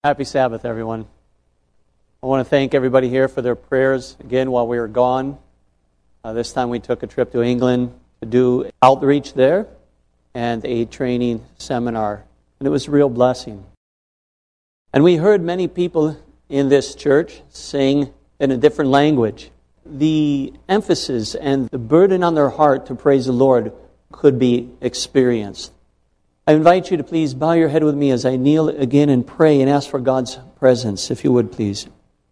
Happy Sabbath, everyone. I want to thank everybody here for their prayers again while we were gone. This time we took a trip to England to do outreach there and a training seminar. And it was a real blessing. And we heard many people in this church sing in a different language. The emphasis and the burden on their heart to praise the Lord could be experienced. I invite you to please bow your head with me as I kneel again and pray and ask for God's presence, if you would please.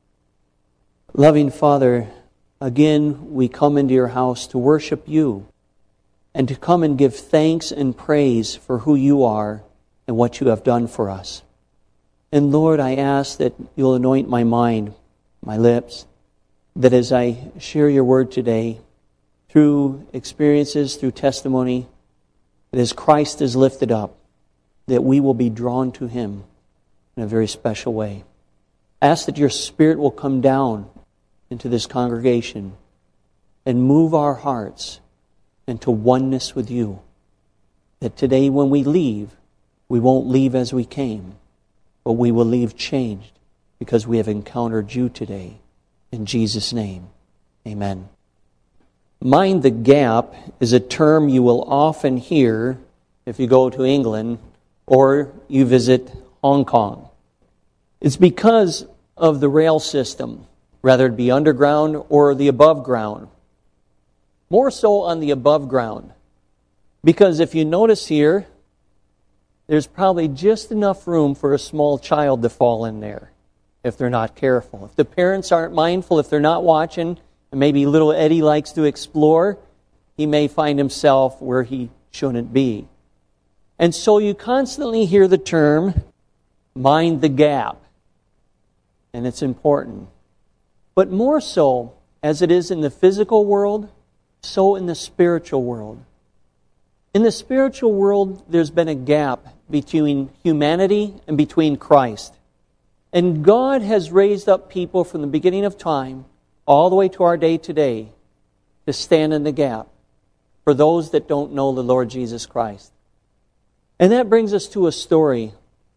Loving Father, again we come into your house to worship you and to come and give thanks and praise for who you are and what you have done for us. And Lord, I ask that you'll anoint my mind, my lips, that as I share your word today, through experiences, through testimony, that as Christ is lifted up, that we will be drawn to Him in a very special way. I ask that your Spirit will come down into this congregation and move our hearts into oneness with you. That today when we leave, we won't leave as we came, but we will leave changed because we have encountered you today. In Jesus' name, amen. Mind the gap is a term you will often hear if you go to England or you visit Hong Kong. It's because of the rail system, whether it be underground or the above ground. More so on the above ground. Because if you notice here, there's probably just enough room for a small child to fall in there if they're not careful. If the parents aren't mindful, if they're not watching, and maybe little Eddie likes to explore, he may find himself where he shouldn't be. And so you constantly hear the term, mind the gap. And it's important. But more so, as it is in the physical world, so in the spiritual world. In the spiritual world, there's been a gap between humanity and between Christ. And God has raised up people from the beginning of time all the way to our day today to stand in the gap for those that don't know the Lord Jesus Christ. And that brings us to a story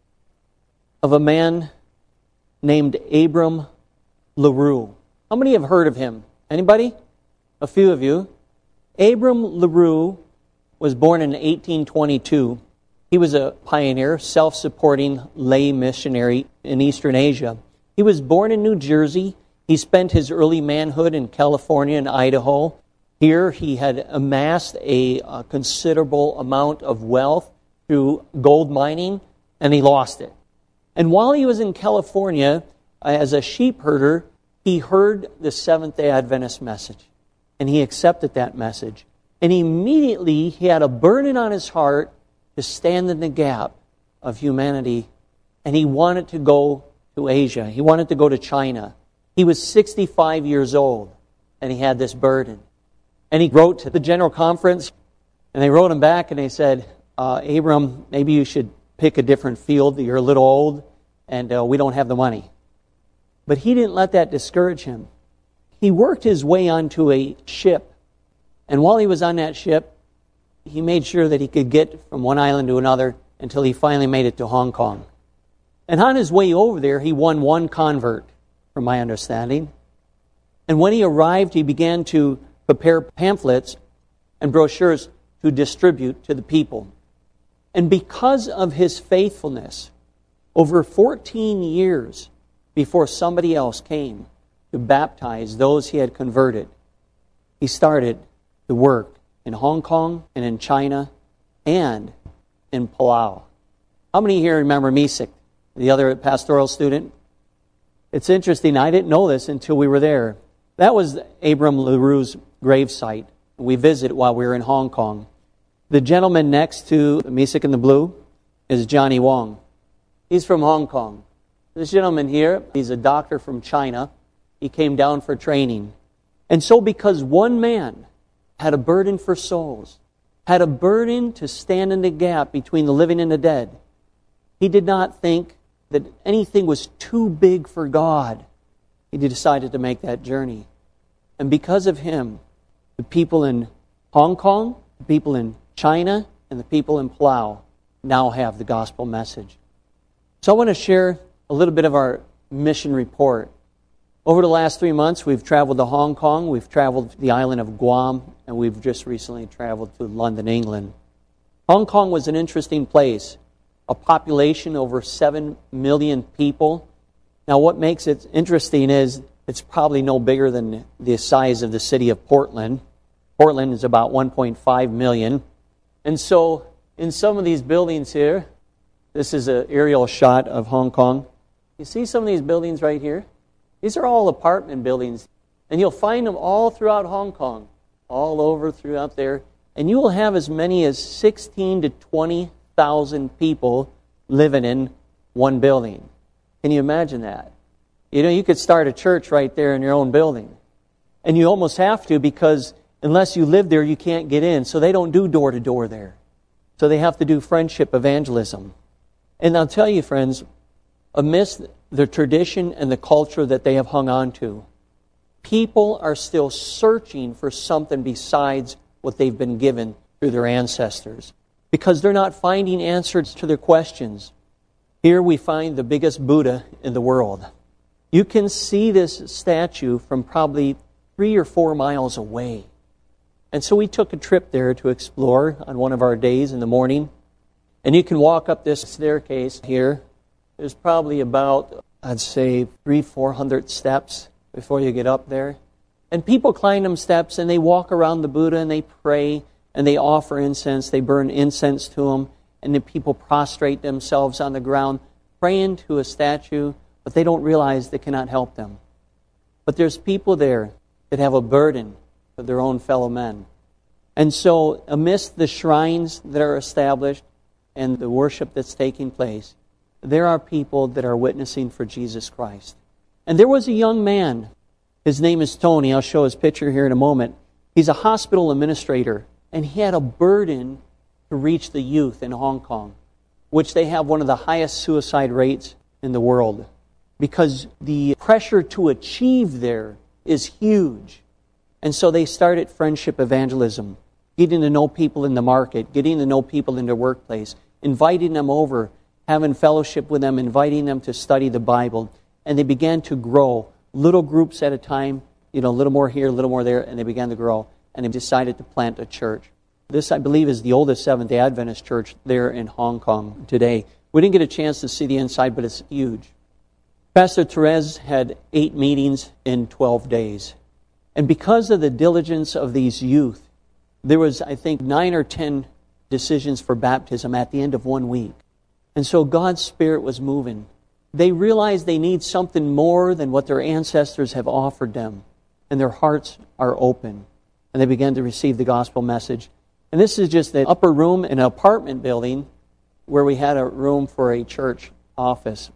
of a man named Abram LaRue. How many have heard of him? Anybody? A few of you. Abram LaRue was born in 1822. He was a pioneer, self-supporting lay missionary in Eastern Asia. He was born in New Jersey. He spent his early manhood in California and Idaho. Here he had amassed a considerable amount of wealth through gold mining, and he lost it. And while he was in California, as a sheep herder, he heard the Seventh-day Adventist message, and he accepted that message. And immediately he had a burden on his heart to stand in the gap of humanity, and he wanted to go to Asia. He wanted to go to China. He was 65 years old, and he had this burden. And he wrote to the General Conference, and they wrote him back, and they said, Abram, maybe you should pick a different field. You're a little old, and we don't have the money. But he didn't let that discourage him. He worked his way onto a ship, and while he was on that ship, he made sure that he could get from one island to another until he finally made it to Hong Kong. And on his way over there, he won one convert, from my understanding. And when he arrived, he began to prepare pamphlets and brochures to distribute to the people. And because of his faithfulness, over 14 years before somebody else came to baptize those he had converted, he started to work in Hong Kong and in China and in Palau. How many here remember Misik, the other pastoral student? It's interesting, I didn't know this until we were there. That was Abram LaRue's gravesite. We visited while we were in Hong Kong. The gentleman next to Misik in the blue is Johnny Wong. He's from Hong Kong. This gentleman here, he's a doctor from China. He came down for training. And so because one man had a burden for souls, had a burden to stand in the gap between the living and the dead, he did not think that anything was too big for God. He decided to make that journey. And because of him, the people in Hong Kong, the people in China, and the people in Palau now have the gospel message. So I want to share a little bit of our mission report. Over the last 3 months, we've traveled to Hong Kong, we've traveled to the island of Guam, and we've just recently traveled to London, England. Hong Kong was an interesting place. A population over 7 million people. Now, what makes it interesting is it's probably no bigger than the size of the city of Portland. Portland is about 1.5 million. And so, in some of these buildings here, this is an aerial shot of Hong Kong. You see some of these buildings right here? These are all apartment buildings. And you'll find them all throughout Hong Kong, all over throughout there. And you will have as many as 16 to 20,000 people living in one building. Can you imagine that? You know, you could start a church right there in your own building. And you almost have to, because unless you live there, you can't get in. So they don't do door-to-door there. So they have to do friendship evangelism. And I'll tell you, friends, amidst the tradition and the culture that they have hung on to, people are still searching for something besides what they've been given through their ancestors, because they're not finding answers to their questions. Here we find the biggest Buddha in the world. You can see this statue from probably 3 or 4 miles away. And so we took a trip there to explore on one of our days in the morning. And you can walk up this staircase here. There's probably about, I'd say, 300-400 steps before you get up there. And people climb them steps and they walk around the Buddha and they pray and they offer incense. They burn incense to him. And the people prostrate themselves on the ground praying to a statue, but they don't realize they cannot help them. But there's people there that have a burden for their own fellow men. And so amidst the shrines that are established and the worship that's taking place, there are people that are witnessing for Jesus Christ. And there was a young man. His name is Tony. I'll show his picture here in a moment. He's a hospital administrator, and he had a burden to reach the youth in Hong Kong, which they have one of the highest suicide rates in the world, because the pressure to achieve there is huge. And so they started friendship evangelism, getting to know people in the market, getting to know people in their workplace, inviting them over, having fellowship with them, inviting them to study the Bible. And they began to grow, little groups at a time, a little more here, a little more there, and they began to grow. And they decided to plant a church. This, I believe, is the oldest Seventh-day Adventist church there in Hong Kong today. We didn't get a chance to see the inside, but it's huge. Pastor Therese had 8 meetings in 12 days. And because of the diligence of these youth, there was, I think, 9 or 10 decisions for baptism at the end of 1 week. And so God's Spirit was moving. They realized they need something more than what their ancestors have offered them. And their hearts are open. And they began to receive the gospel message. And this is just the upper room in an apartment building where we had a room for a church office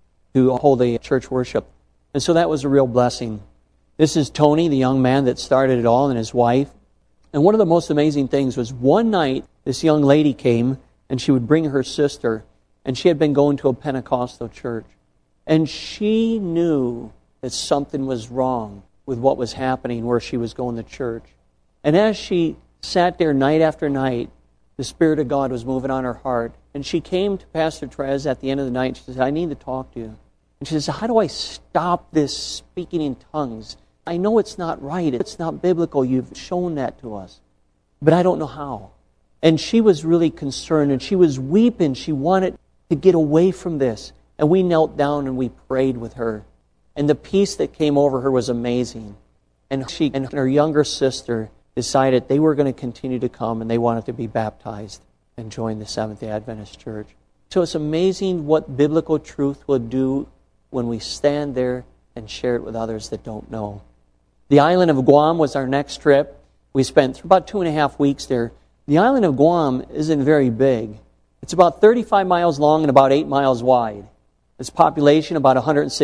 to hold a church worship. And so that was a real blessing. This is Tony, the young man that started it all, and his wife. And one of the most amazing things was one night this young lady came and she would bring her sister, and she had been going to a Pentecostal church. And she knew that something was wrong with what was happening where she was going to church. And as she sat there night after night, the Spirit of God was moving on her heart. And she came to Pastor Therese at the end of the night and she said, "I need to talk to you." And she says, "How do I stop this speaking in tongues? I know it's not right. It's not biblical. You've shown that to us. But I don't know how." And she was really concerned and she was weeping. She wanted to get away from this. And we knelt down and we prayed with her. And the peace that came over her was amazing. And she and her younger sister decided they were going to continue to come and they wanted to be baptized and join the Seventh-day Adventist Church. So it's amazing what biblical truth will do when we stand there and share it with others that don't know. The island of Guam was our next trip. We spent about 2.5 weeks there. The island of Guam isn't very big. It's about 35 miles long and about 8 miles wide. Its population, about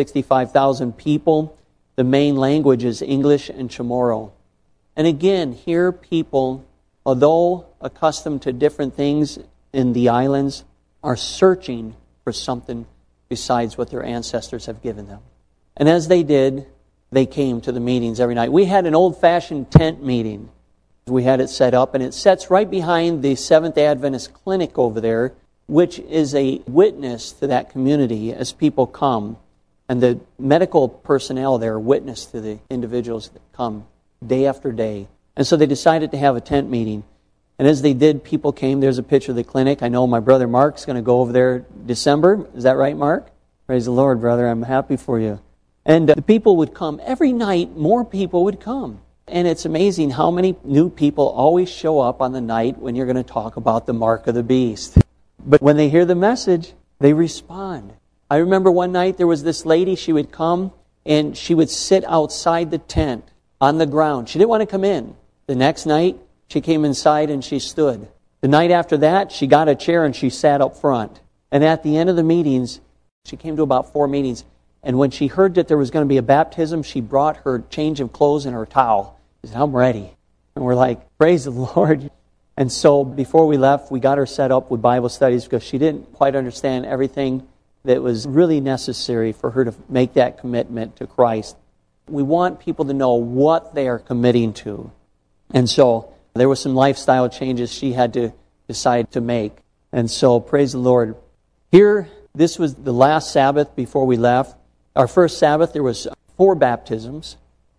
165,000 people. The main language is English and Chamorro. And again, here people, although accustomed to different things in the islands, are searching for something besides what their ancestors have given them. And as they did, they came to the meetings every night. We had an old-fashioned tent meeting. We had it set up, and it sits right behind the Seventh-day Adventist clinic over there. which is a witness to that community as people come. And the medical personnel there witness to the individuals that come day after day. And so they decided to have a tent meeting. And as they did, people came. There's a picture of the clinic. I know my brother Mark's going to go over there December. Is that right, Mark? Praise the Lord, brother. I'm happy for you. And the people would come. Every night, more people would come. And it's amazing how many new people always show up on the night when you're going to talk about the mark of the beast. But when they hear the message, they respond. I remember one night there was this lady, she would come and she would sit outside the tent on the ground. She didn't want to come in. The next night, she came inside and she stood. The night after that, she got a chair and she sat up front. And at the end of the meetings, she came to about 4 meetings. And when she heard that there was going to be a baptism, she brought her change of clothes and her towel. She said, I'm ready. And we're like, praise the Lord. And so before we left, we got her set up with Bible studies because she didn't quite understand everything that was really necessary for her to make that commitment to Christ. We want people to know what they are committing to. And so there were some lifestyle changes she had to decide to make. And so praise the Lord. Here, this was the last Sabbath before we left. Our first Sabbath, there was 4 baptisms.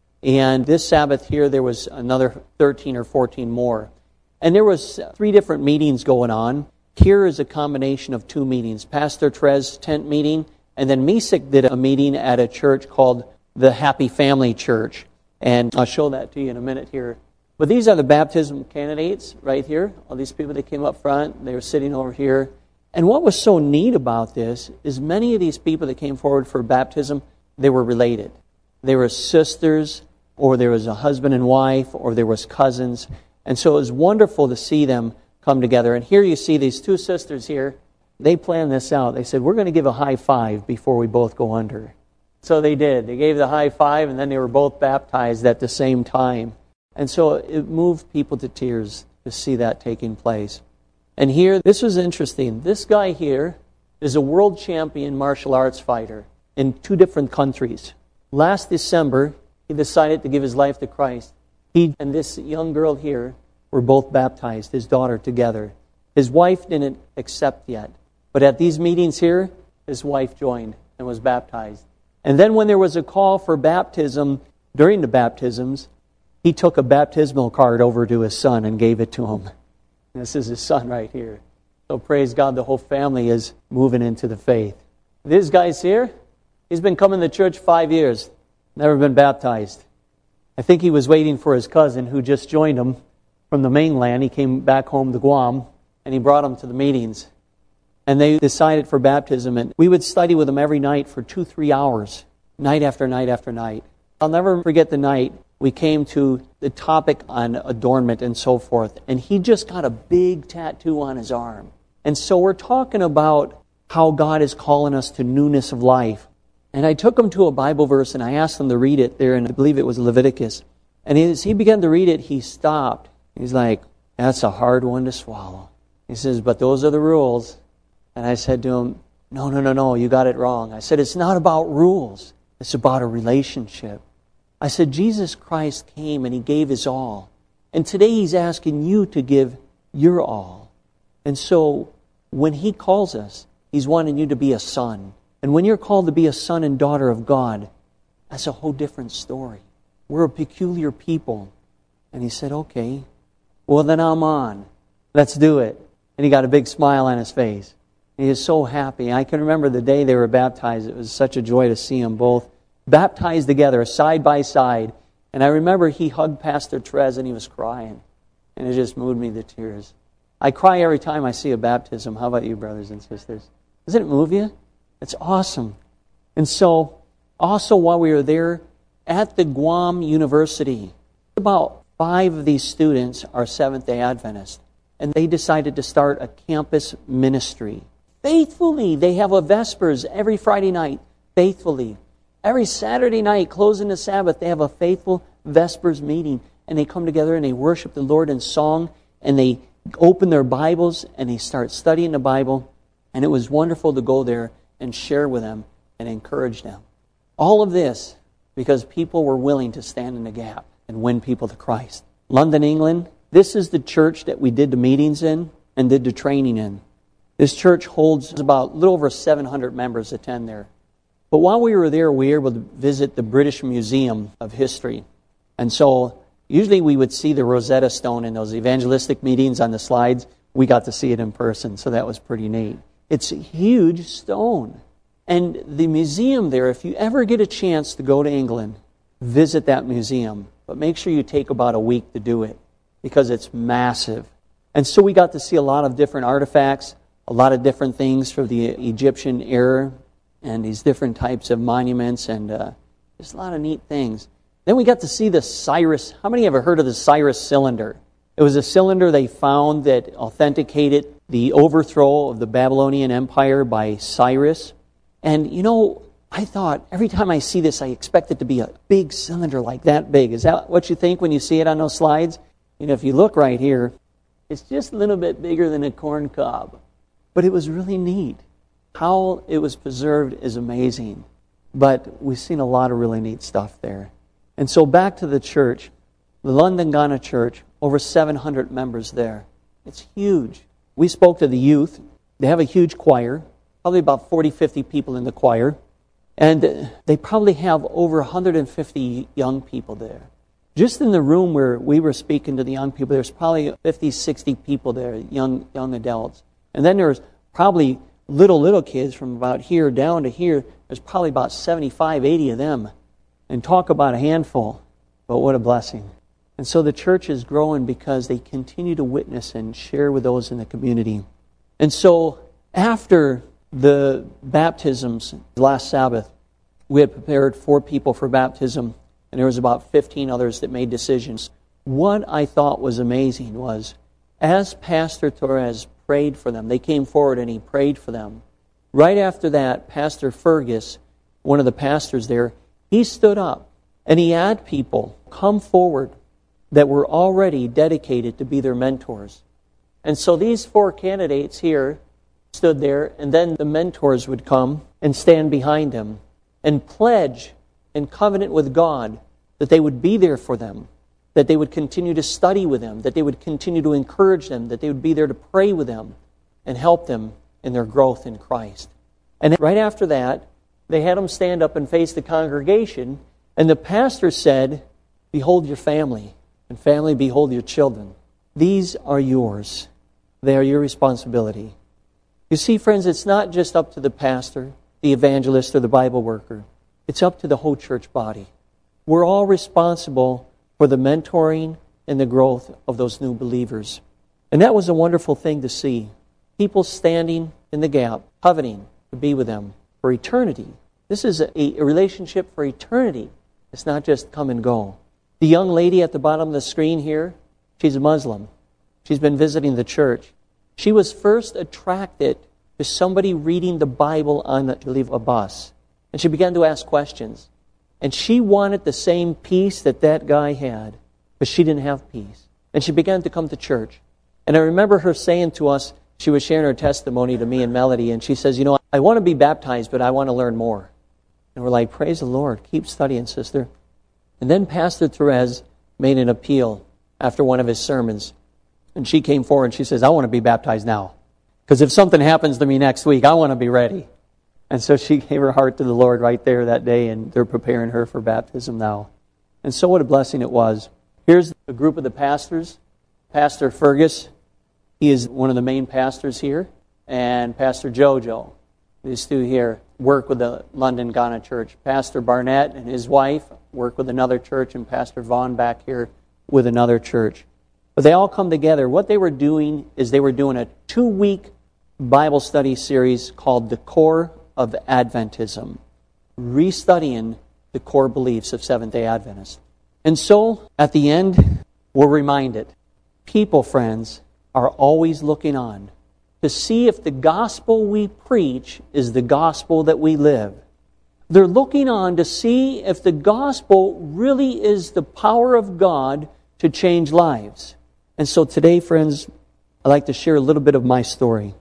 And this Sabbath here, there was another 13 or 14 more. And there was 3 different meetings going on. Here is a combination of 2 meetings. Pastor Trez's tent meeting, and then Misik did a meeting at a church called the Happy Family Church. And I'll show that to you in a minute here. But these are the baptism candidates right here. All these people that came up front, they were sitting over here. And what was so neat about this is many of these people that came forward for baptism, they were related. They were sisters, or there was a husband and wife, or there was cousins. And so it was wonderful to see them come together. And here you see these 2 sisters here. They planned this out. They said, we're going to give a high five before we both go under. So they did. They gave the high five, and then they were both baptized at the same time. And so it moved people to tears to see that taking place. And here, this was interesting. This guy here is a world champion martial arts fighter in 2 different countries. Last December, he decided to give his life to Christ. He and this young girl here were both baptized, his daughter together. His wife didn't accept yet. But at these meetings here, his wife joined and was baptized. And then when there was a call for baptism, during the baptisms, he took a baptismal card over to his son and gave it to him. And this is his son right here. So praise God, the whole family is moving into the faith. This guy's here. He's been coming to church 5 years. Never been baptized. I think he was waiting for his cousin who just joined him from the mainland. He came back home to Guam, and he brought him to the meetings. And they decided for baptism, and we would study with him every night for 2-3 hours, night after night after night. I'll never forget the night we came to the topic on adornment and so forth, and he just got a big tattoo on his arm. And so we're talking about how God is calling us to newness of life. And I took him to a Bible verse, and I asked him to read it there, and I believe it was Leviticus. And as he began to read it, he stopped. He's like, that's a hard one to swallow. He says, but those are the rules. And I said to him, no, you got it wrong. I said, it's not about rules. It's about a relationship. I said, Jesus Christ came and He gave His all. And today He's asking you to give your all. And so when He calls us, He's wanting you to be a son. And when you're called to be a son and daughter of God, that's a whole different story. We're a peculiar people. And he said, okay, well then I'm on. Let's do it. And he got a big smile on his face. He is so happy. I can remember the day they were baptized. It was such a joy to see them both baptized together, side by side. And I remember he hugged Pastor Trez and he was crying. And it just moved me to tears. I cry every time I see a baptism. How about you, brothers and sisters? Doesn't it move you? It's awesome. And so, also while we were there, at the Guam University, about 5 of these students are Seventh-day Adventists. And they decided to start a campus ministry. Faithfully, they have a Vespers every Friday night. Faithfully. Every Saturday night, closing the Sabbath, they have a faithful Vespers meeting. And they come together and they worship the Lord in song. And they open their Bibles and they start studying the Bible. And it was wonderful to go there and share with them and encourage them. All of this because people were willing to stand in the gap and win people to Christ. London, England, this is the church that we did the meetings in and did the training in. This church holds about a little over 700 members attend there. But while we were there, we were able to visit the British Museum of History. And so usually we would see the Rosetta Stone in those evangelistic meetings on the slides. We got to see it in person, so that was pretty neat. It's a huge stone. And the museum there, if you ever get a chance to go to England, visit that museum. But make sure you take about a week to do it, because it's massive. And so we got to see a lot of different artifacts, a lot of different things from the Egyptian era, and these different types of monuments, and just a lot of neat things. Then we got to see the Cyrus. How many ever heard of the Cyrus cylinder? It was a cylinder they found that authenticated the overthrow of the Babylonian Empire by Cyrus. And you know, I thought, every time I see this, I expect it to be a big cylinder like that big. Is that what you think when you see it on those slides? You know, if you look right here, it's just a little bit bigger than a corn cob. But it was really neat. How it was preserved is amazing. But we've seen a lot of really neat stuff there. And so back to the church, the London Ghana Church, over 700 members there. It's huge. We spoke to the youth. They have a huge choir, probably about 40, 50 people in the choir. And they probably have over 150 young people there. Just in the room where we were speaking to the young people, there's probably 50, 60 people there, young adults. And then there's probably little kids from about here down to here. There's probably about 75, 80 of them. And talk about a handful. But what a blessing. And so the church is growing because they continue to witness and share with those in the community. And so after the baptisms last Sabbath, we had prepared 4 people for baptism, and there was about 15 others that made decisions. What I thought was amazing was, as Pastor Torres prayed for them, they came forward and he prayed for them. Right after that, Pastor Fergus, one of the pastors there, he stood up and he had people come forward that were already dedicated to be their mentors. And so these 4 candidates here stood there, and then the mentors would come and stand behind them and pledge and covenant with God that they would be there for them, that they would continue to study with them, that they would continue to encourage them, that they would be there to pray with them and help them in their growth in Christ. And right after that, they had them stand up and face the congregation, and the pastor said, "Behold your family, and family, behold your children. These are yours. They are your responsibility." You see, friends, it's not just up to the pastor, the evangelist, or the Bible worker. It's up to the whole church body. We're all responsible for the mentoring and the growth of those new believers. And that was a wonderful thing to see. People standing in the gap, coveting to be with them for eternity. This is a relationship for eternity. It's not just come and go. The young lady at the bottom of the screen here, she's a Muslim. She's been visiting the church. She was first attracted to somebody reading the Bible on, I believe, a bus. And she began to ask questions. And she wanted the same peace that that guy had, but she didn't have peace. And she began to come to church. And I remember her saying to us, she was sharing her testimony to me and Melody, and she says, I want to be baptized, but I want to learn more. And we're like, praise the Lord. Keep studying, sister. And then Pastor Therese made an appeal after one of his sermons. And she came forward and she says, I want to be baptized now. Because if something happens to me next week, I want to be ready. And so she gave her heart to the Lord right there that day, and they're preparing her for baptism now. And so what a blessing it was. Here's a group of the pastors. Pastor Fergus, he is one of the main pastors here. And Pastor Jojo, these 2 here, work with the London Ghana Church. Pastor Barnett and his wife work with another church, and Pastor Vaughn back here with another church. But they all come together. What they were doing is they were doing a 2-week Bible study series called The Core of Adventism, restudying the core beliefs of Seventh-day Adventists. And so, at the end, we're reminded, people, friends, are always looking on to see if the gospel we preach is the gospel that we live. They're looking on to see if the gospel really is the power of God to change lives. And so today, friends, I'd like to share a little bit of my story.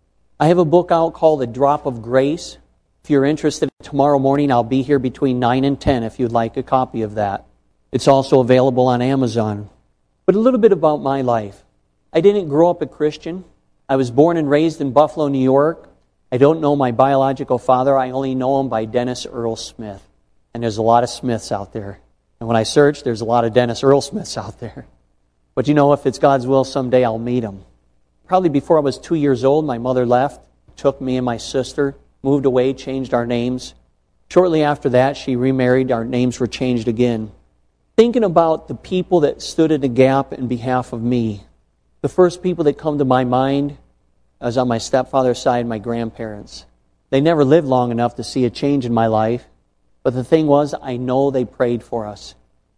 I have a book out called A Drop of Grace. If you're interested, tomorrow morning I'll be here between 9 and 10 if you'd like a copy of that. It's also available on Amazon. But a little bit about my life. I didn't grow up a Christian. I was born and raised in Buffalo, New York. I don't know my biological father. I only know him by Dennis Earl Smith. And there's a lot of Smiths out there. And when I search, there's a lot of Dennis Earl Smiths out there. But if it's God's will, someday I'll meet him. Probably before I was 2 years old, my mother left, took me and my sister, moved away, changed our names. Shortly after that, she remarried. Our names were changed again. Thinking about the people that stood in the gap in behalf of me, the first people that come to my mind was on my stepfather's side, my grandparents. They never lived long enough to see a change in my life, but the thing was, I know they prayed for us.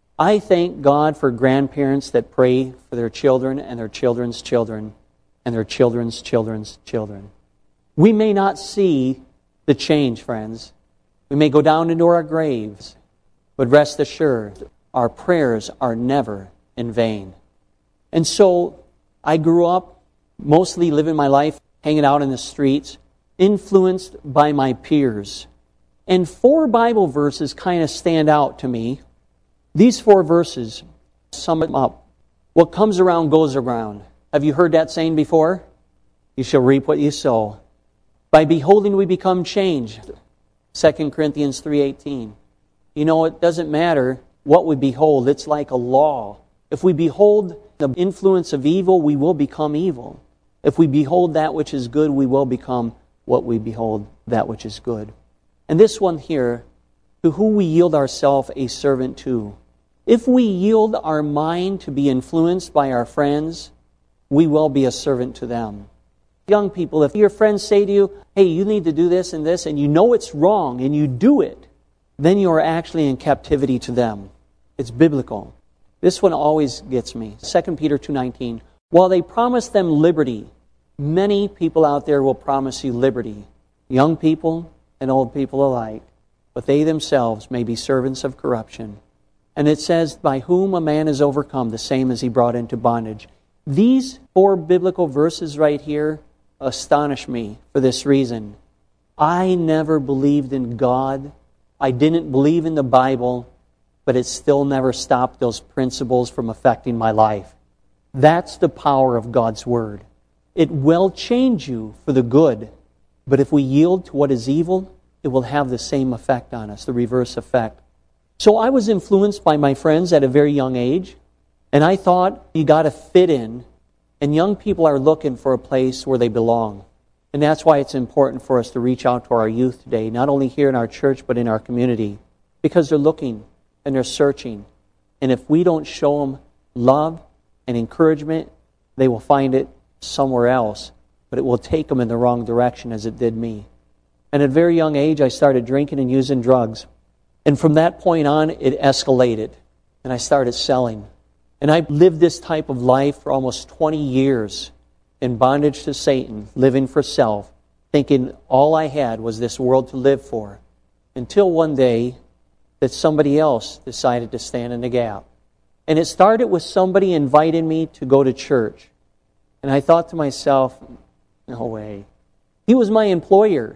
I thank God for grandparents that pray for their children and their children's children and their children's children's children. We may not see the change, friends. We may go down into our graves, but rest assured, our prayers are never in vain. And so, I grew up mostly living my life hanging out in the streets, influenced by my peers. And 4 Bible verses kind of stand out to me. These 4 verses sum it up. What comes around goes around. Have you heard that saying before? You shall reap what you sow. By beholding we become changed. 2 Corinthians 3:18. It doesn't matter what we behold. It's like a law. If we behold the influence of evil, we will become evil. If we behold that which is good, we will become what we behold, that which is good. And this one here, to who we yield ourselves a servant to. If we yield our mind to be influenced by our friends, we will be a servant to them. Young people, if your friends say to you, hey, you need to do this, and you know it's wrong, and you do it, then you are actually in captivity to them. It's biblical. This one always gets me. 2 Peter 2:19. While they promise them liberty, many people out there will promise you liberty. Young people and old people alike. But they themselves may be servants of corruption. And it says, by whom a man is overcome, the same as he brought into bondage. These 4 biblical verses right here astonish me for this reason. I never believed in God. I didn't believe in the Bible, but it still never stopped those principles from affecting my life. That's the power of God's Word. It will change you for the good, but if we yield to what is evil, it will have the same effect on us, the reverse effect. So I was influenced by my friends at a very young age, and I thought you got to fit in. And young people are looking for a place where they belong. And that's why it's important for us to reach out to our youth today, not only here in our church, but in our community. Because they're looking and they're searching. And if we don't show them love and encouragement, they will find it somewhere else. But it will take them in the wrong direction as it did me. And at a very young age, I started drinking and using drugs. And from that point on, it escalated. And I started selling. And I lived this type of life for almost 20 years in bondage to Satan, living for self, thinking all I had was this world to live for. Until one day that somebody else decided to stand in the gap. And it started with somebody inviting me to go to church. And I thought to myself, no way. He was my employer.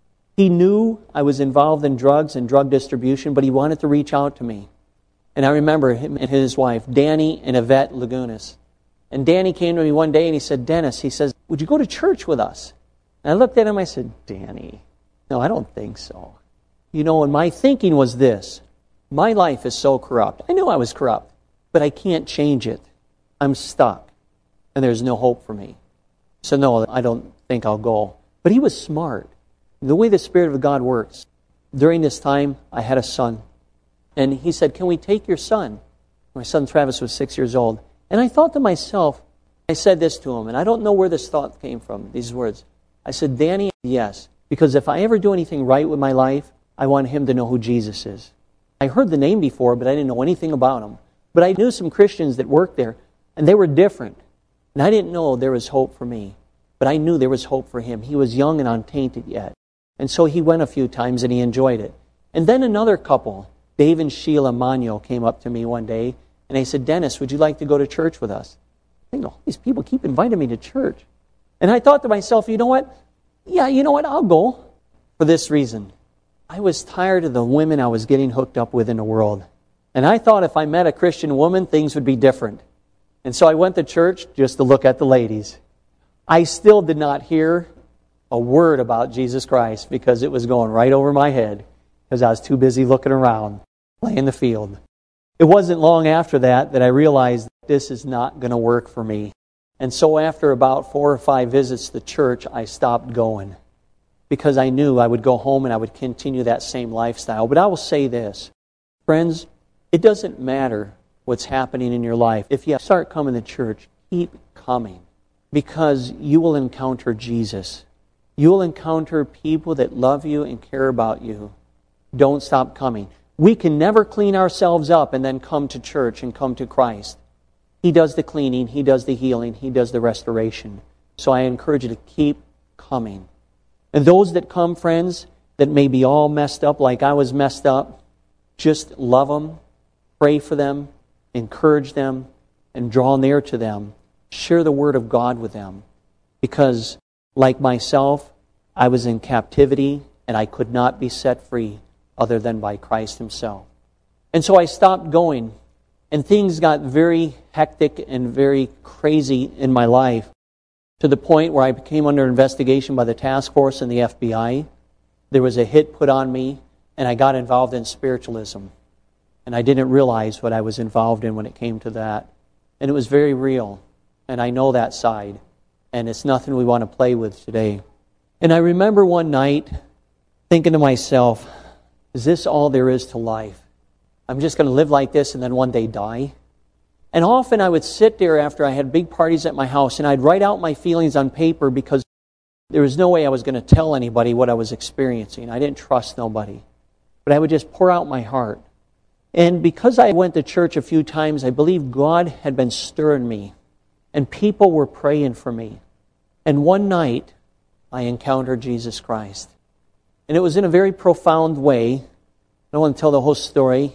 He knew I was involved in drugs and drug distribution, but he wanted to reach out to me. And I remember him and his wife, Danny and Yvette Lagunas. And Danny came to me one day and he said, Dennis, he says, would you go to church with us? And I looked at him, I said, Danny, no, I don't think so. And my thinking was this. My life is so corrupt. I knew I was corrupt, but I can't change it. I'm stuck. And there's no hope for me. So no, I don't think I'll go. But he was smart. The way the Spirit of God works. During this time, I had a son. And he said, can we take your son? My son Travis was 6 years old. And I thought to myself, I said this to him, and I don't know where this thought came from, these words. I said, Danny, yes. Because if I ever do anything right with my life, I want him to know who Jesus is. I heard the name before, but I didn't know anything about him. But I knew some Christians that worked there, and they were different. And I didn't know there was hope for me. But I knew there was hope for him. He was young and untainted yet. And so he went a few times and he enjoyed it. And then another couple, Dave and Sheila Magno, came up to me one day and they said, Dennis, would you like to go to church with us? I think, all these people keep inviting me to church. And I thought to myself, you know what? Yeah, you know what? I'll go. For this reason. I was tired of the women I was getting hooked up with in the world. And I thought if I met a Christian woman, things would be different. And so I went to church just to look at the ladies. I still did not hear a word about Jesus Christ because it was going right over my head because I was too busy looking around, playing the field. It wasn't long after that I realized this is not going to work for me. And so after about 4 or 5 visits to church, I stopped going because I knew I would go home and I would continue that same lifestyle. But I will say this, friends, it doesn't matter what's happening in your life. If you start coming to church, keep coming because you will encounter Jesus. You will encounter people that love you and care about you. Don't stop coming. We can never clean ourselves up and then come to church and come to Christ. He does the cleaning, He does the healing, He does the restoration. So I encourage you to keep coming. And those that come, friends, that may be all messed up like I was messed up, just love them, pray for them, encourage them, and draw near to them. Share the Word of God with them. Because, like myself, I was in captivity and I could not be set free other than by Christ Himself. And so I stopped going, and things got very hectic and very crazy in my life to the point where I became under investigation by the task force and the FBI. There was a hit put on me, and I got involved in spiritualism. And I didn't realize what I was involved in when it came to that. And it was very real. And I know that side. And it's nothing we want to play with today. And I remember one night thinking to myself, is this all there is to life? I'm just going to live like this and then one day die? And often I would sit there after I had big parties at my house and I'd write out my feelings on paper because there was no way I was going to tell anybody what I was experiencing. I didn't trust nobody. But I would just pour out my heart. And because I went to church a few times, I believe God had been stirring me. And people were praying for me. And one night, I encountered Jesus Christ. And it was in a very profound way. I don't want to tell the whole story.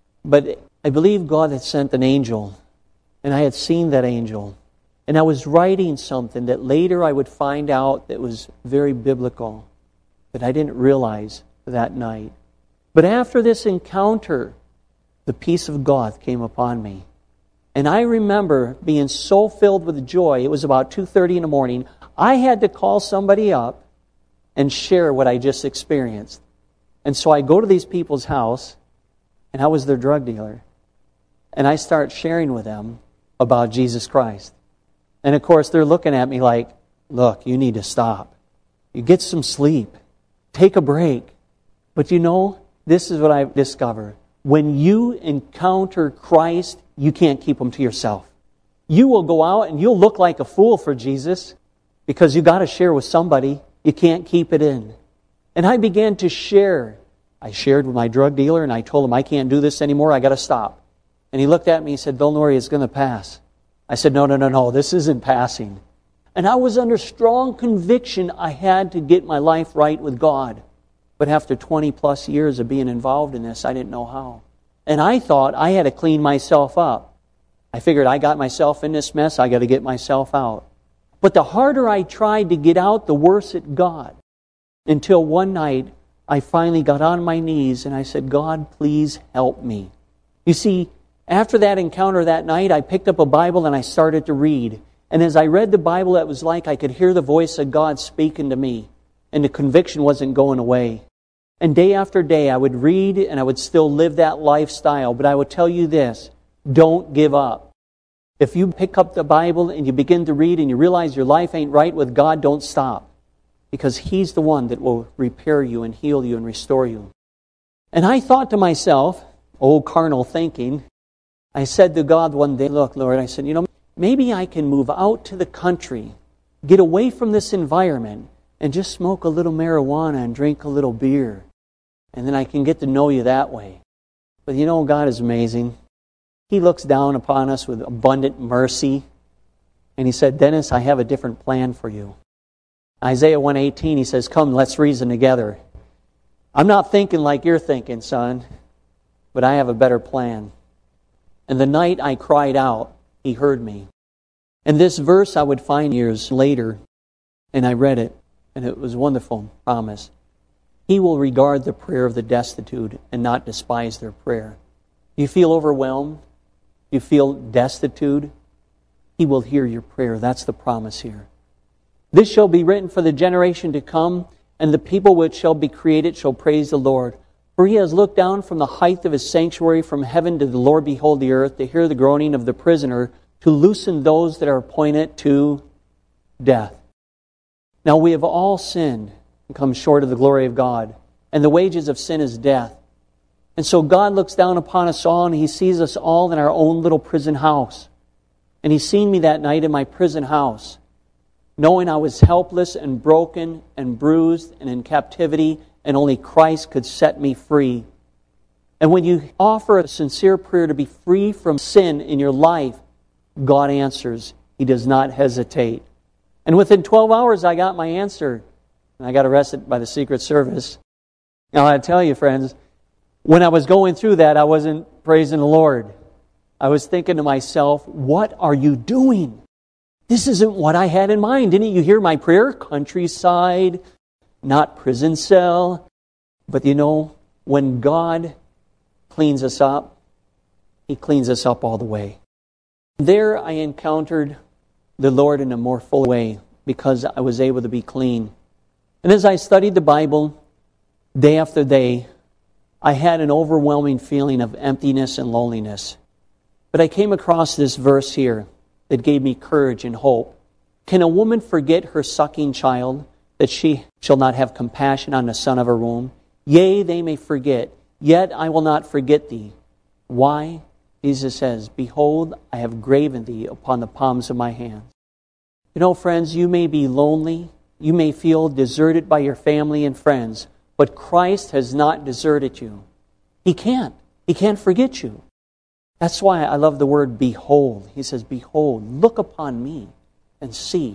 But I believe God had sent an angel. And I had seen that angel. And I was writing something that later I would find out that was very biblical. That I didn't realize that night. But after this encounter, the peace of God came upon me. And I remember being so filled with joy. It was about 2:30 in the morning. I had to call somebody up and share what I just experienced. And so I go to these people's house, and I was their drug dealer. And I start sharing with them about Jesus Christ. And of course, they're looking at me like, look, you need to stop. You get some sleep. Take a break. But you know, this is what I've discovered. When you encounter Christ, you can't keep Him to yourself. You will go out and you'll look like a fool for Jesus because you got to share with somebody. You can't keep it in. And I began to share. I shared with my drug dealer and I told him, I can't do this anymore. I got to stop. And he looked at me and said, don't worry, it's going to pass. I said, no, this isn't passing. And I was under strong conviction I had to get my life right with God. But after 20 plus years of being involved in this, I didn't know how. And I thought I had to clean myself up. I figured I got myself in this mess, I got to get myself out. But the harder I tried to get out, the worse it got. Until one night, I finally got on my knees and I said, God, please help me. You see, after that encounter that night, I picked up a Bible and I started to read. And as I read the Bible, it was like I could hear the voice of God speaking to me. And the conviction wasn't going away. And day after day, I would read and I would still live that lifestyle. But I would tell you this, don't give up. If you pick up the Bible and you begin to read and you realize your life ain't right with God, don't stop. Because He's the one that will repair you and heal you and restore you. And I thought to myself, old carnal thinking, I said to God one day, look, Lord, I said, maybe I can move out to the country, get away from this environment, and just smoke a little marijuana and drink a little beer. And then I can get to know you that way. But God is amazing. He looks down upon us with abundant mercy. And He said, Dennis, I have a different plan for you. Isaiah 1:18, He says, come, let's reason together. I'm not thinking like you're thinking, son, but I have a better plan. And the night I cried out, He heard me. And this verse I would find years later, and I read it, and it was a wonderful promise. He will regard the prayer of the destitute and not despise their prayer. You feel overwhelmed? You feel destitute? He will hear your prayer. That's the promise here. This shall be written for the generation to come, and the people which shall be created shall praise the Lord. For he has looked down from the height of his sanctuary from heaven to the Lord behold the earth, to hear the groaning of the prisoner, to loosen those that are appointed to death. Now we have all sinned and come short of the glory of God, and the wages of sin is death. And so God looks down upon us all, and He sees us all in our own little prison house. And He's seen me that night in my prison house, knowing I was helpless and broken and bruised and in captivity, and only Christ could set me free. And when you offer a sincere prayer to be free from sin in your life, God answers. He does not hesitate. And within 12 hours, I got my answer. And I got arrested by the Secret Service. Now, I tell you, friends, when I was going through that, I wasn't praising the Lord. I was thinking to myself, what are you doing? This isn't what I had in mind. Didn't you hear my prayer? Countryside, not prison cell. But you know, when God cleans us up, He cleans us up all the way. There I encountered the Lord in a more full way because I was able to be clean. And as I studied the Bible day after day, I had an overwhelming feeling of emptiness and loneliness. But I came across this verse here that gave me courage and hope. Can a woman forget her sucking child, that she shall not have compassion on the son of her womb? Yea, they may forget, yet I will not forget thee. Why? Jesus says, Behold, I have graven thee upon the palms of my hands. You know, friends, you may be lonely. You may feel deserted by your family and friends, but Christ has not deserted you. He can't. He can't forget you. That's why I love the word behold. He says, Behold, look upon me and see.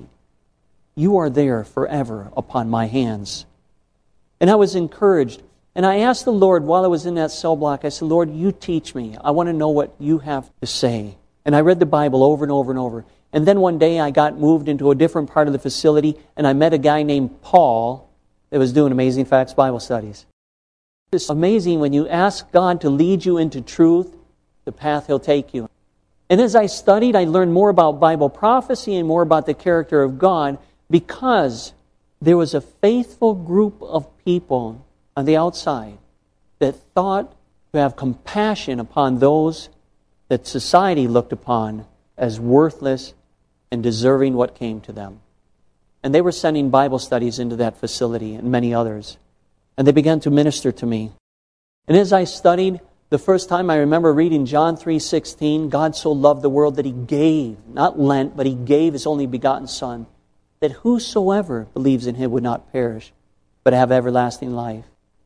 You are there forever upon my hands. And I was encouraged. And I asked the Lord while I was in that cell block, I said, Lord, you teach me. I want to know what you have to say. And I read the Bible over and over and over. And then one day I got moved into a different part of the facility, and I met a guy named Paul that was doing Amazing Facts Bible studies. It's amazing when you ask God to lead you into truth, the path He'll take you. And as I studied, I learned more about Bible prophecy and more about the character of God because there was a faithful group of people on the outside that thought to have compassion upon those that society looked upon as worthless and deserving what came to them. And they were sending Bible studies into that facility and many others. And they began to minister to me. And as I studied, the first time I remember reading John 3:16, God so loved the world that He gave, not lent, but He gave His only begotten Son, that whosoever believes in Him would not perish, but have everlasting life.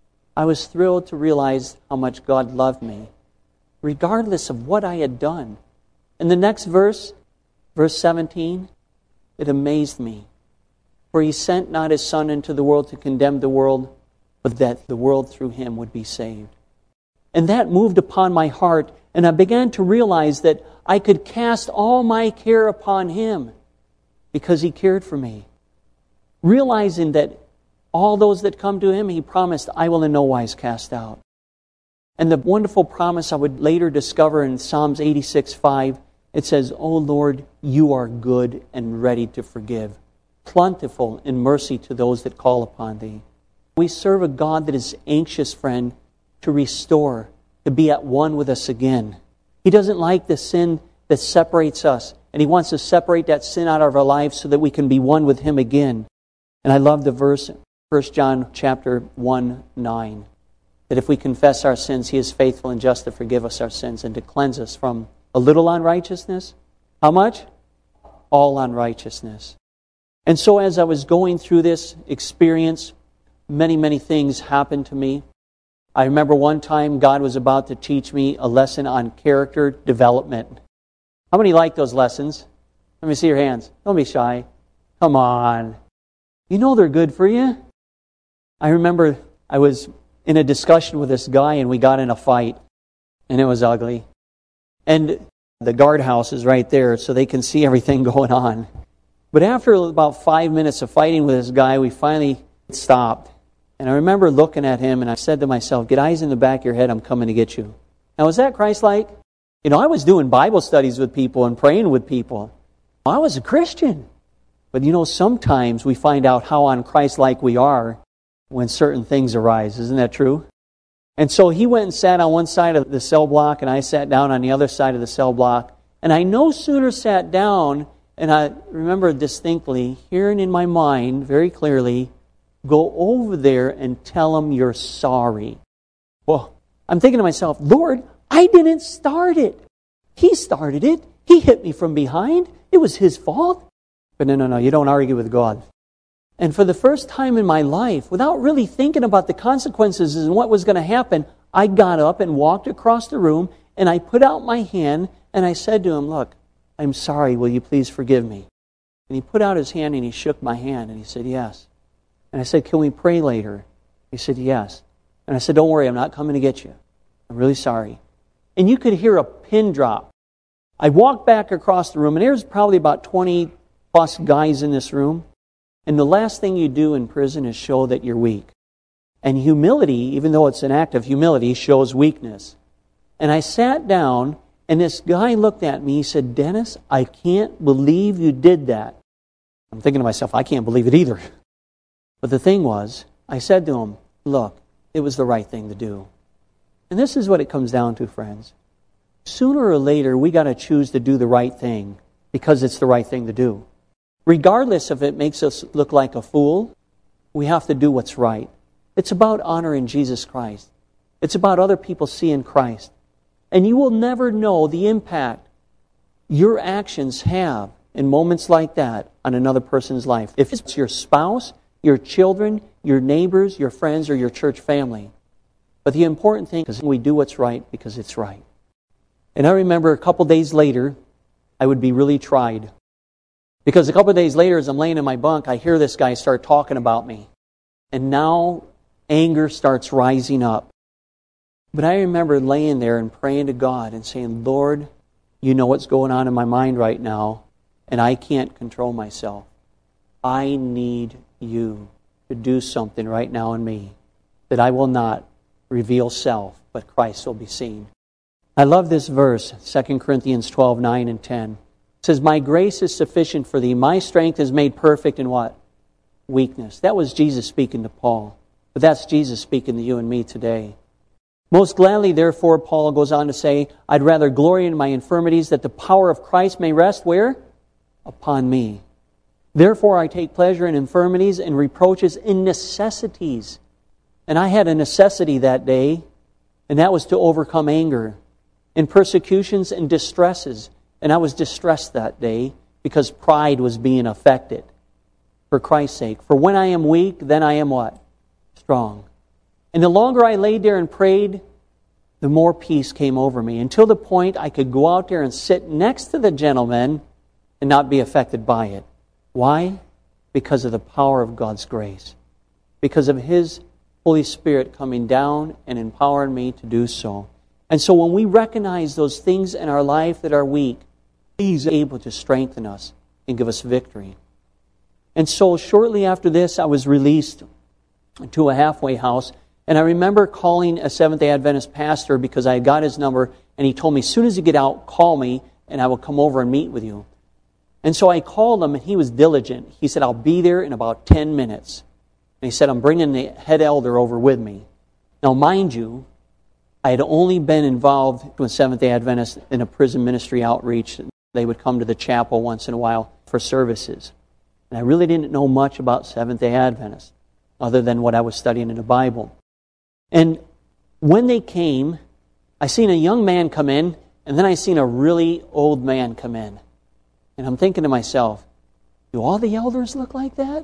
I was thrilled to realize how much God loved me, regardless of what I had done. And the next verse, verse 17, it amazed me. For He sent not His Son into the world to condemn the world, but that the world through Him would be saved. And that moved upon my heart, and I began to realize that I could cast all my care upon Him because He cared for me. Realizing that all those that come to Him, He promised, I will in no wise cast out. And the wonderful promise I would later discover in Psalms 86:5, it says, O Lord, you are good and ready to forgive, plentiful in mercy to those that call upon Thee. We serve a God that is anxious, friend, to restore, to be at one with us again. He doesn't like the sin that separates us, and He wants to separate that sin out of our lives so that we can be one with Him again. And I love the verse, 1 John chapter 1:9, that if we confess our sins, He is faithful and just to forgive us our sins and to cleanse us from a little unrighteousness. How much? All unrighteousness. And so as I was going through this experience, many things happened to me. I remember one time God was about to teach me a lesson on character development. How many like those lessons? Let me see your hands. Don't be shy. Come on. You know they're good for you. I remember I was in a discussion with this guy and we got in a fight. And it was ugly. And the guardhouse is right there so they can see everything going on. But after about 5 minutes of fighting with this guy, we finally stopped. And I remember looking at him and I said to myself, get eyes in the back of your head, I'm coming to get you. Now, was that Christ-like? You know, I was doing Bible studies with people and praying with people. I was a Christian. But sometimes we find out how un-Christ-like we are when certain things arise. Isn't that true? And so he went and sat on one side of the cell block, and I sat down on the other side of the cell block. And I no sooner sat down, and I remember distinctly, hearing in my mind very clearly, go over there and tell him you're sorry. Well, I'm thinking to myself, Lord, I didn't start it. He started it. He hit me from behind. It was his fault. But no, you don't argue with God. And for the first time in my life, without really thinking about the consequences and what was going to happen, I got up and walked across the room, and I put out my hand, and I said to him, look, I'm sorry, will you please forgive me? And he put out his hand, and he shook my hand, and he said, yes. And I said, can we pray later? He said, yes. And I said, don't worry, I'm not coming to get you. I'm really sorry. And you could hear a pin drop. I walked back across the room, and there's probably about 20 plus guys in this room. And the last thing you do in prison is show that you're weak. And humility, even though it's an act of humility, shows weakness. And I sat down, and this guy looked at me. He said, Dennis, I can't believe you did that. I'm thinking to myself, I can't believe it either. But the thing was, I said to him, look, it was the right thing to do. And this is what it comes down to, friends. Sooner or later, we got to choose to do the right thing because it's the right thing to do. Regardless if it makes us look like a fool, we have to do what's right. It's about honoring Jesus Christ. It's about other people seeing Christ. And you will never know the impact your actions have in moments like that on another person's life. If it's your spouse, your children, your neighbors, your friends, or your church family. But the important thing is we do what's right because it's right. And I remember a couple days later, I would be really tried. Because a couple of days later, as I'm laying in my bunk, I hear this guy start talking about me. And now anger starts rising up. But I remember laying there and praying to God and saying, Lord, you know what's going on in my mind right now, and I can't control myself. I need you to do something right now in me that I will not reveal self, but Christ will be seen. I love this verse, 2 Corinthians 12, 9 and 10. It says, my grace is sufficient for thee. My strength is made perfect in what? Weakness. That was Jesus speaking to Paul. But that's Jesus speaking to you and me today. Most gladly, therefore, Paul goes on to say, I'd rather glory in my infirmities that the power of Christ may rest where? Upon me. Therefore, I take pleasure in infirmities and reproaches, in necessities. And I had a necessity that day, and that was to overcome anger, in persecutions and distresses. And I was distressed that day because pride was being affected. For Christ's sake. For when I am weak, then I am what? Strong. And the longer I laid there and prayed, the more peace came over me. Until the point I could go out there and sit next to the gentleman and not be affected by it. Why? Because of the power of God's grace. Because of His Holy Spirit coming down and empowering me to do so. And so when we recognize those things in our life that are weak, He's able to strengthen us and give us victory. And so shortly after this, I was released to a halfway house. And I remember calling a Seventh-day Adventist pastor because I got his number. And he told me, as soon as you get out, call me and I will come over and meet with you. And so I called him and he was diligent. He said, I'll be there in about 10 minutes. And he said, I'm bringing the head elder over with me. Now, mind you, I had only been involved with Seventh-day Adventists in a prison ministry outreach. They would come to the chapel once in a while for services. And I really didn't know much about Seventh-day Adventists, other than what I was studying in the Bible. And when they came, I seen a young man come in, and then I seen a really old man come in. And I'm thinking to myself, do all the elders look like that?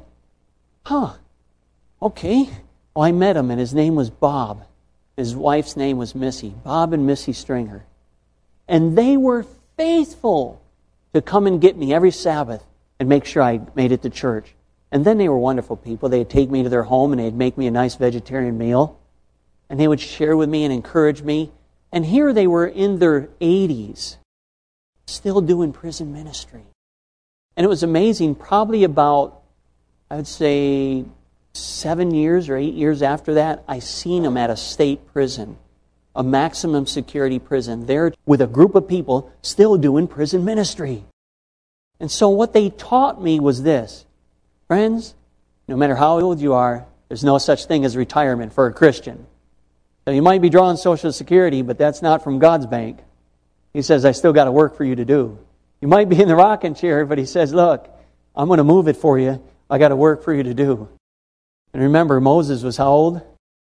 Okay. Well, I met him, and his name was Bob. His wife's name was Missy. Bob and Missy Stringer. And they were faithful to come and get me every Sabbath and make sure I made it to church. And then they were wonderful people. They'd take me to their home and they'd make me a nice vegetarian meal. And they would share with me and encourage me. And here they were in their 80s, still doing prison ministry. And it was amazing, probably about, I would say, 7 years or 8 years after that, I seen them at a state prison, a maximum security prison, there with a group of people still doing prison ministry. And so what they taught me was this. Friends, no matter how old you are, there's no such thing as retirement for a Christian. So you might be drawing Social Security, but that's not from God's bank. He says, I still got work for you to do. You might be in the rocking chair, but He says, look, I'm going to move it for you. I got work for you to do. And remember, Moses was how old?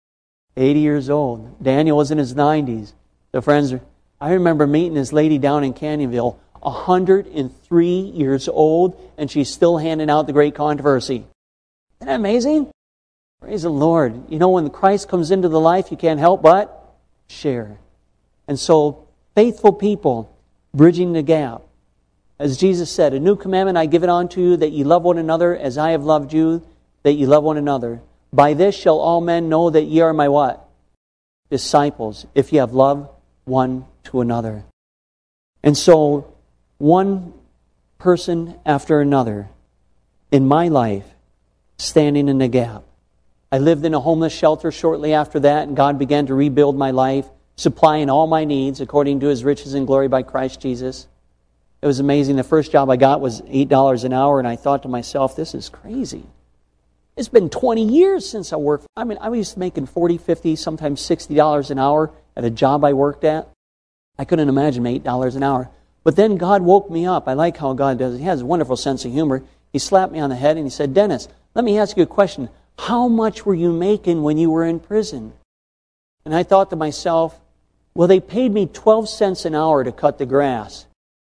80 years old. Daniel was in his 90s. So friends, I remember meeting this lady down in Canyonville, 103 years old, and she's still handing out the great controversy. Isn't that amazing? Praise the Lord. You know, when Christ comes into the life, you can't help but share. And so, faithful people, bridging the gap. As Jesus said, a new commandment I give it unto you, that ye love one another as I have loved you, that ye love one another. By this shall all men know that ye are my what? Disciples, if ye have love one to another. And so, one person after another in my life, standing in the gap. I lived in a homeless shelter shortly after that, and God began to rebuild my life, supplying all my needs according to His riches and glory by Christ Jesus. It was amazing. The first job I got was $8 an hour, and I thought to myself, this is crazy. It's been 20 years since I worked. I was making $40, $50, sometimes $60 an hour at a job I worked at. I couldn't imagine $8 an hour. But then God woke me up. I like how God does it. He has a wonderful sense of humor. He slapped me on the head and He said, Dennis, let me ask you a question. How much were you making when you were in prison? And I thought to myself, well, they paid me 12 cents an hour to cut the grass.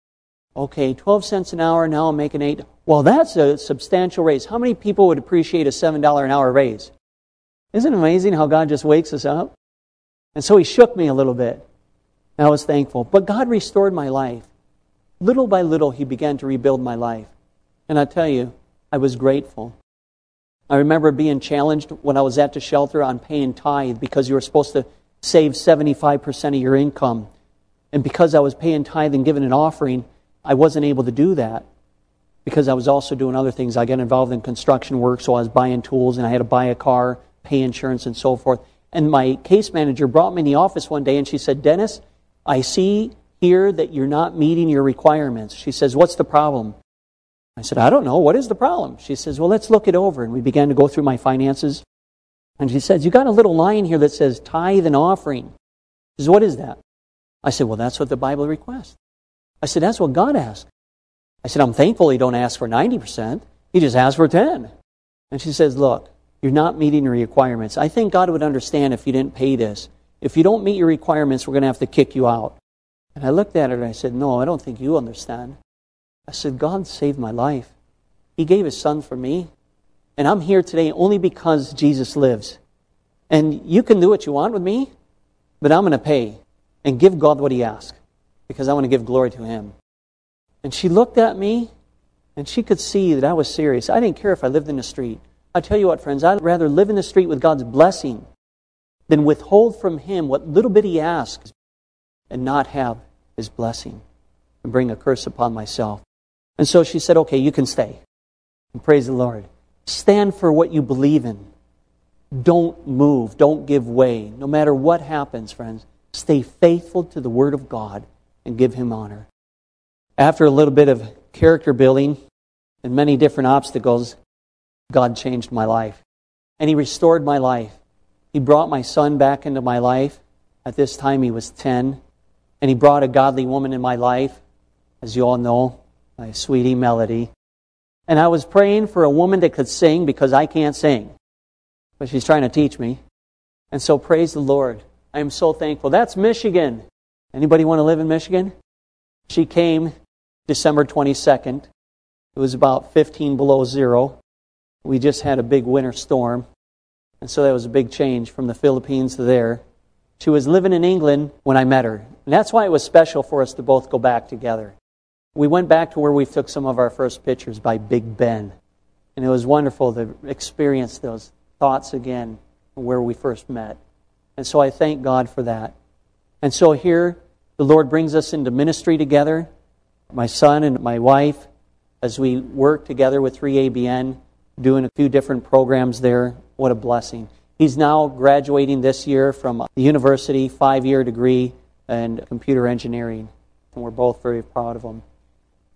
Okay, 12 cents an hour, now I'm making $8. Well, that's a substantial raise. How many people would appreciate a $7 an hour raise? Isn't it amazing how God just wakes us up? And so He shook me a little bit. And I was thankful. But God restored my life. Little by little, He began to rebuild my life. And I tell you, I was grateful. I remember being challenged when I was at the shelter on paying tithe because you were supposed to save 75% of your income. And because I was paying tithe and giving an offering, I wasn't able to do that because I was also doing other things. I got involved in construction work, so I was buying tools and I had to buy a car, pay insurance and so forth. And my case manager brought me in the office one day and she said, Dennis, I see here that you're not meeting your requirements. She says, what's the problem? I said, I don't know. What is the problem? She says, well, let's look it over. And we began to go through my finances. And she says, you got a little line here that says tithe and offering. She says, what is that? I said, well, that's what the Bible requests. I said, that's what God asks. I said, I'm thankful He don't ask for 90%. He just asks for 10. And she says, look, you're not meeting your requirements. I think God would understand if you didn't pay this. If you don't meet your requirements, we're going to have to kick you out. And I looked at her and I said, no, I don't think you understand. I said, God saved my life. He gave His Son for me. And I'm here today only because Jesus lives. And you can do what you want with me, but I'm going to pay and give God what He asks because I want to give glory to Him. And she looked at me and she could see that I was serious. I didn't care if I lived in the street. I tell you what, friends, I'd rather live in the street with God's blessing than withhold from Him what little bit He asks and not have His blessing and bring a curse upon myself. And so she said, okay, you can stay. And praise the Lord. Stand for what you believe in. Don't move. Don't give way. No matter what happens, friends, stay faithful to the Word of God and give Him honor. After a little bit of character building and many different obstacles, God changed my life. And He restored my life. He brought my son back into my life. At this time he was 10. And He brought a godly woman in my life, as you all know, my sweetie Melody. And I was praying for a woman that could sing because I can't sing. But she's trying to teach me. And so praise the Lord. I am so thankful. That's Michigan. Anybody want to live in Michigan? She came December 22nd. It was about 15 below zero. We just had a big winter storm. And so that was a big change from the Philippines to there. She was living in England when I met her. And that's why it was special for us to both go back together. We went back to where we took some of our first pictures by Big Ben. And it was wonderful to experience those thoughts again where we first met. And so I thank God for that. And so here, the Lord brings us into ministry together, my son and my wife, as we work together with 3ABN, doing a few different programs there. What a blessing. He's now graduating this year from the university, 5-year degree in computer engineering. And we're both very proud of him.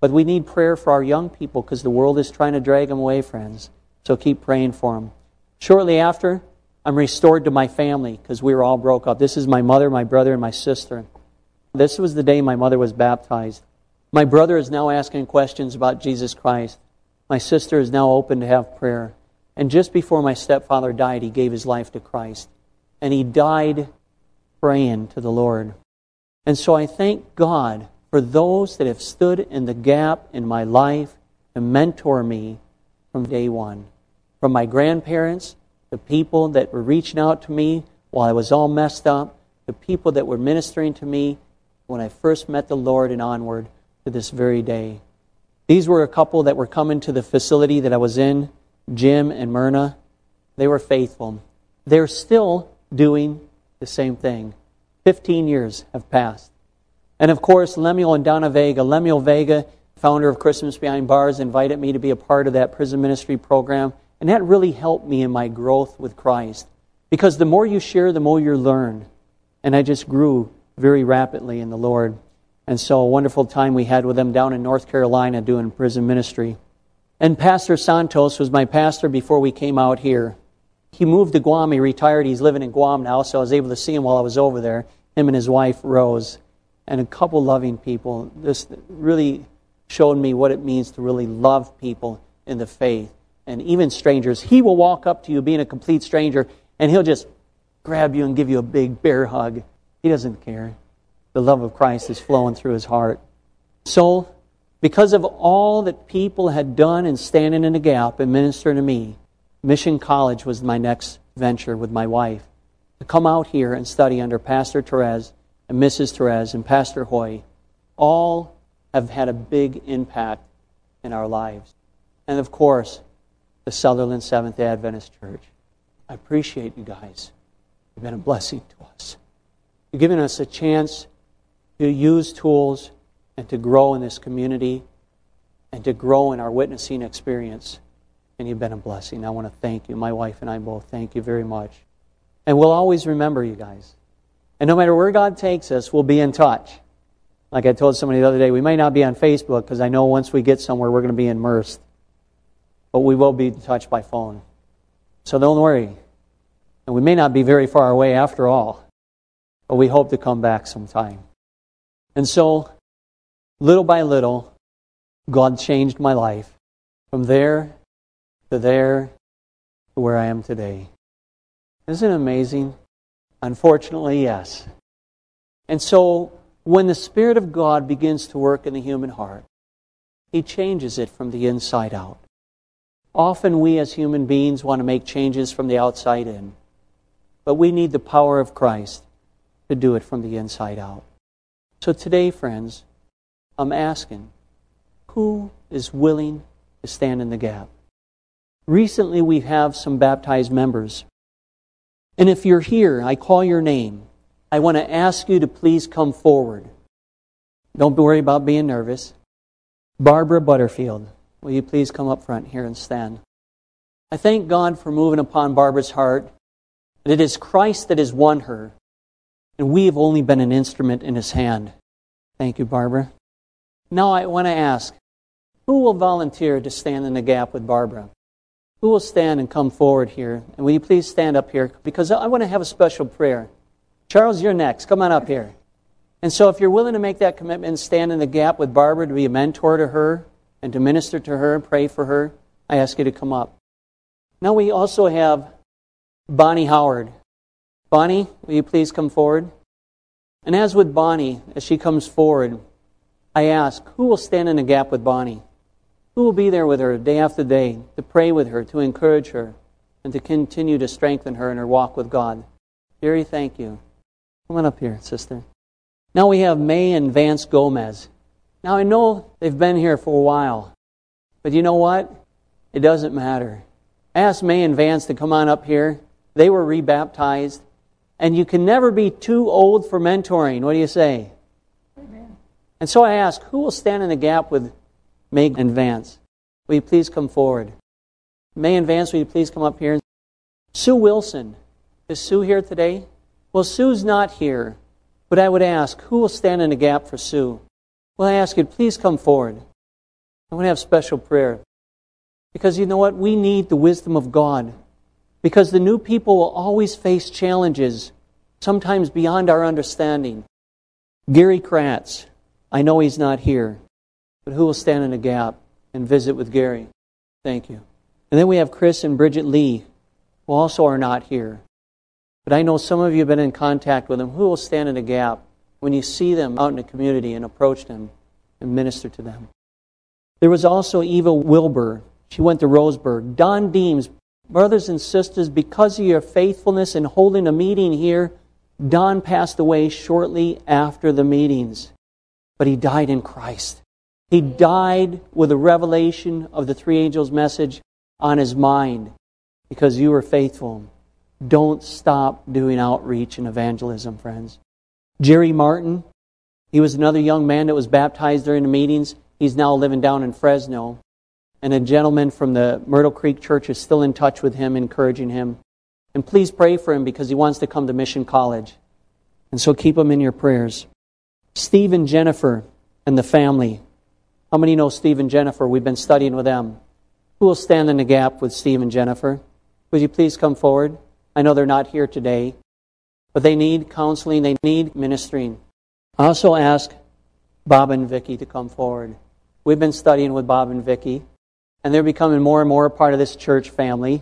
But we need prayer for our young people because the world is trying to drag them away, friends. So keep praying for them. Shortly after, I'm restored to my family because we were all broke up. This is my mother, my brother, and my sister. This was the day my mother was baptized. My brother is now asking questions about Jesus Christ. My sister is now open to have prayer. And just before my stepfather died, he gave his life to Christ. And he died praying to the Lord. And so I thank God for those that have stood in the gap in my life to mentor me from day one. From my grandparents, the people that were reaching out to me while I was all messed up, the people that were ministering to me when I first met the Lord and onward to this very day. These were a couple that were coming to the facility that I was in, Jim and Myrna. They were faithful. They're still doing the same thing. 15 years have passed. And of course, Lemuel and Donna Vega. Lemuel Vega, founder of Christmas Behind Bars, invited me to be a part of that prison ministry program. And that really helped me in my growth with Christ. Because the more you share, the more you learn. And I just grew very rapidly in the Lord. And so a wonderful time we had with them down in North Carolina doing prison ministry. And Pastor Santos was my pastor before we came out here. He moved to Guam. He retired. He's living in Guam now, so I was able to see him while I was over there, him and his wife, Rose. And a couple loving people. This really showed me what it means to really love people in the faith. And even strangers. He will walk up to you being a complete stranger, and he'll just grab you and give you a big bear hug. He doesn't care. The love of Christ is flowing through his heart. So, because of all that people had done and standing in the gap and ministering to me, Mission College was my next venture with my wife. To come out here and study under Pastor Therese and Mrs. Therese and Pastor Hoy. All have had a big impact in our lives. And of course, the Sutherland Seventh Adventist Church. I appreciate you guys. You've been a blessing to us. You've given us a chance to use tools and to grow in this community and to grow in our witnessing experience. And you've been a blessing. I want to thank you. My wife and I both thank you very much. And we'll always remember you guys. And no matter where God takes us, we'll be in touch. Like I told somebody the other day, we may not be on Facebook because I know once we get somewhere we're going to be immersed. But we will be in touch by phone. So don't worry. And we may not be very far away after all. But we hope to come back sometime. And so, little by little, God changed my life. From there to where I am today. Isn't it amazing? Unfortunately, yes. And so, when the Spirit of God begins to work in the human heart, He changes it from the inside out. Often we as human beings want to make changes from the outside in. But we need the power of Christ to do it from the inside out. So today, friends, I'm asking, who is willing to stand in the gap? Recently, we have some baptized members. And if you're here, I call your name. I want to ask you to please come forward. Don't worry about being nervous. Barbara Butterfield, will you please come up front here and stand? I thank God for moving upon Barbara's heart. That it is Christ that has won her. And we have only been an instrument in His hand. Thank you, Barbara. Now I want to ask, who will volunteer to stand in the gap with Barbara? Who will stand and come forward here? And will you please stand up here? Because I want to have a special prayer. Charles, you're next. Come on up here. And so if you're willing to make that commitment and stand in the gap with Barbara to be a mentor to her and to minister to her and pray for her, I ask you to come up. Now we also have Bonnie Howard. Bonnie, will you please come forward? And as with Bonnie, as she comes forward, I ask, who will stand in the gap with Bonnie? Who will be there with her day after day to pray with her, to encourage her, and to continue to strengthen her in her walk with God? Jerry, thank you. Come on up here, sister. Now we have May and Vance Gomez. Now I know they've been here for a while, but you know what? It doesn't matter. I asked May and Vance to come on up here. They were rebaptized. And you can never be too old for mentoring. What do you say? Amen. And so I ask, who will stand in the gap with May and Vance? Will you please come forward? May and Vance, will you please come up here? Sue Wilson. Is Sue here today? Well, Sue's not here. But I would ask, who will stand in the gap for Sue? Well, I ask you, please come forward. I want to have special prayer. Because you know what? We need the wisdom of God. Because the new people will always face challenges, sometimes beyond our understanding. Gary Kratz, I know he's not here, but who will stand in the gap and visit with Gary? Thank you. And then we have Chris and Bridget Lee, who also are not here. But I know some of you have been in contact with them. Who will stand in the gap when you see them out in the community and approach them and minister to them? There was also Eva Wilbur. She went to Roseburg. Don Deems, brothers and sisters, because of your faithfulness in holding a meeting here, Don passed away shortly after the meetings. But he died in Christ. He died with a revelation of the three angels' message on his mind because you were faithful. Don't stop doing outreach and evangelism, friends. Jerry Martin, he was another young man that was baptized during the meetings. He's now living down in Fresno. And a gentleman from the Myrtle Creek Church is still in touch with him, encouraging him. And please pray for him because he wants to come to Mission College. And so keep him in your prayers. Steve and Jennifer and the family. How many know Steve and Jennifer? We've been studying with them. Who will stand in the gap with Steve and Jennifer? Would you please come forward? I know they're not here today, but they need counseling, they need ministering. I also ask Bob and Vicki to come forward. We've been studying with Bob and Vicki, and they're becoming more and more a part of this church family.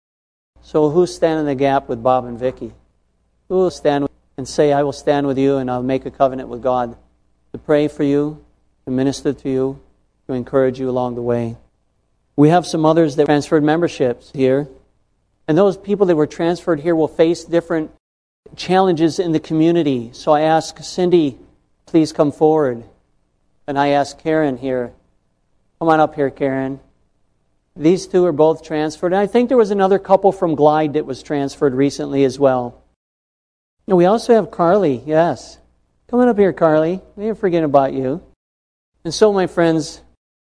So who's standing in the gap with Bob and Vicki? Who will stand and say, I will stand with you and I'll make a covenant with God to pray for you, to minister to you, to encourage you along the way. We have some others that transferred memberships here. And those people that were transferred here will face different challenges in the community. So I ask Cindy, please come forward. And I ask Karen here. Come on up here, Karen. These two are both transferred. And I think there was another couple from Glide that was transferred recently as well. And we also have Carly, yes. Come on up here, Carly. We ain't forgetting about you. And so, my friends,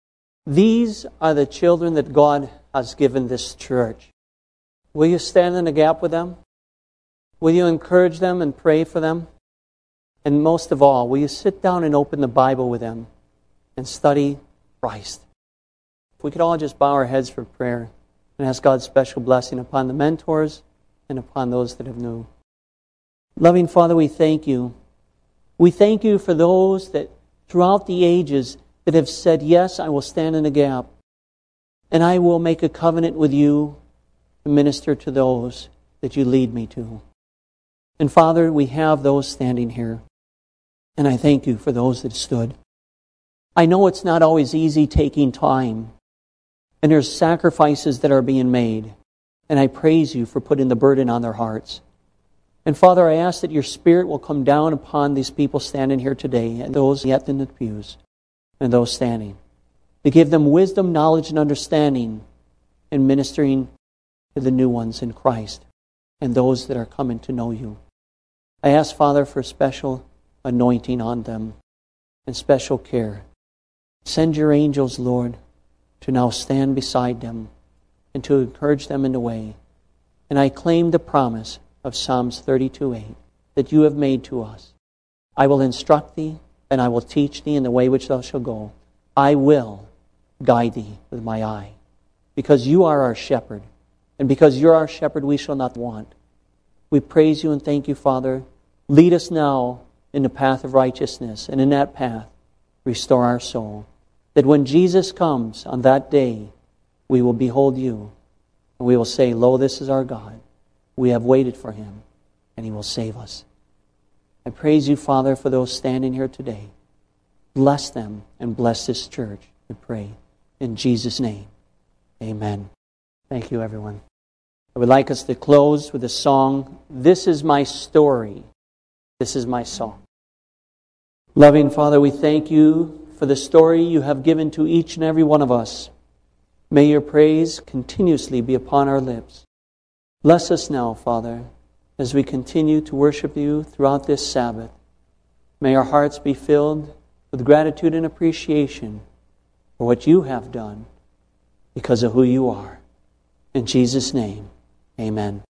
these are the children that God has given this church. Will you stand in the gap with them? Will you encourage them and pray for them? And most of all, will you sit down and open the Bible with them and study Christ? If we could all just bow our heads for prayer and ask God's special blessing upon the mentors and upon those that have known. Loving Father, we thank you. We thank you for those that throughout the ages that have said, yes, I will stand in the gap and I will make a covenant with you to minister to those that you lead me to. And Father, we have those standing here. And I thank you for those that stood. I know it's not always easy taking time. And there's sacrifices that are being made. And I praise you for putting the burden on their hearts. And Father, I ask that your Spirit will come down upon these people standing here today, and those yet in the pews, and those standing, to give them wisdom, knowledge, and understanding in ministering to the new ones in Christ and those that are coming to know you. I ask, Father, for special anointing on them and special care. Send your angels, Lord, to now stand beside them and to encourage them in the way. And I claim the promise of Psalms 32:8 that you have made to us. I will instruct thee and I will teach thee in the way which thou shalt go. I will guide thee with my eye, because you are our shepherd. And because you're our shepherd, we shall not want. We praise you and thank you, Father. Lead us now in the path of righteousness, and in that path, restore our soul. That when Jesus comes on that day, we will behold you, and we will say, lo, this is our God. We have waited for him, and he will save us. I praise you, Father, for those standing here today. Bless them and bless this church, we pray. In Jesus' name, amen. Thank you, everyone. I would like us to close with a song, This Is My Story. This is my song. Loving Father, we thank you for the story you have given to each and every one of us. May your praise continuously be upon our lips. Bless us now, Father, as we continue to worship you throughout this Sabbath. May our hearts be filled with gratitude and appreciation for what you have done because of who you are. In Jesus' name, amen.